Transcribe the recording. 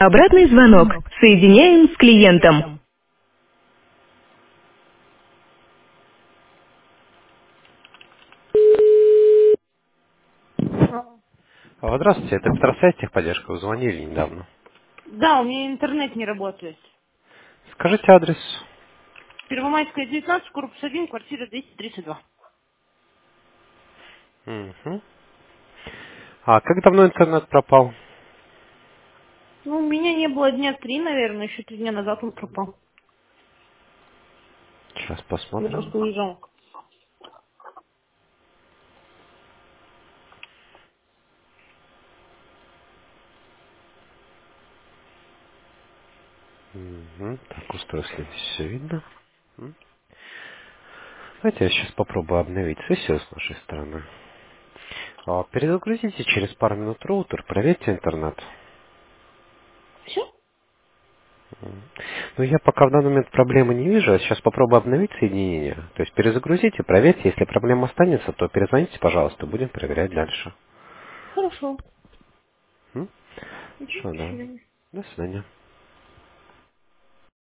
Обратный звонок. Соединяем с клиентом. Здравствуйте, это Петросвязь техподдержка, вы звонили недавно. Да, у меня интернет не работает. Скажите адрес. Первомайская, 19, корпус 1, квартира 232. Мгм. А как давно интернет пропал? Ну, у меня не было дня 3, наверное, еще 3 дня назад он пропал. Сейчас Я посмотрим. просто уезжал. Мгм. Так, устройство здесь все видно. М. Давайте я сейчас попробую обновить сессию с нашей стороны. Перезагрузите через пару минут роутер, проверьте интернет. Все? Ну, я пока в данный момент проблемы не вижу, я сейчас попробую обновить соединение. То есть перезагрузите, проверьте, если проблема останется, то перезвоните, пожалуйста, будем проверять дальше. Хорошо. М? Угу, Хорошо, до да. свидания. До свидания.